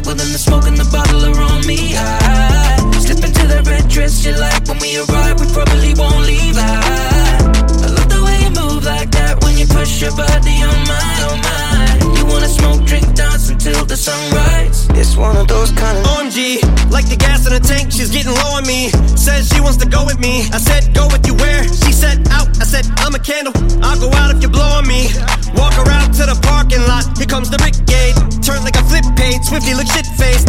well then the smoke and the bottle are on me. I slip into that red dress you like. When we arrive, we probably won't leave. I love the way you move like that when you push your body on mine, oh mine. You wanna smoke, drink, dance until the sunrise. It's one of those kind of OMG, like the gas in a tank, she's getting low on me. Says she wants to go with me. I said, go with you where? She said, out. I said, I'm a candle. I'll go out if you're blowing me. Walk around to the parking lot. Here comes the brigade. Turn like a flip page. Swiftly look shit-faced.